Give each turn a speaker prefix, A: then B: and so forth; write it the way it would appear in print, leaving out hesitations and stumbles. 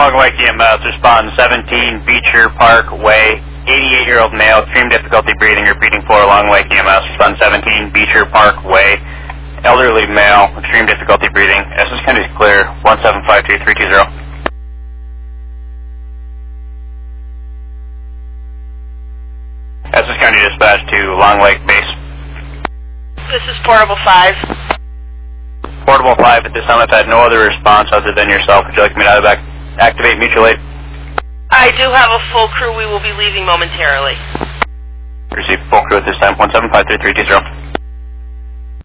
A: Long Lake EMS, respond 17 Beecher Park Way, 88-year-old male, extreme difficulty breathing, repeating 4 Long Lake EMS, respond 17 Beecher Park Way, elderly male, extreme difficulty breathing. Essex County is clear, 1752320. Essex County dispatch to Long Lake Base.
B: This is Portable 5.
A: Portable 5, at this time I've had no other response other than yourself. Would you like me to activate mutual aid?
B: I do have a full crew. We will be leaving momentarily.
A: Receive full crew at this time, 1752320.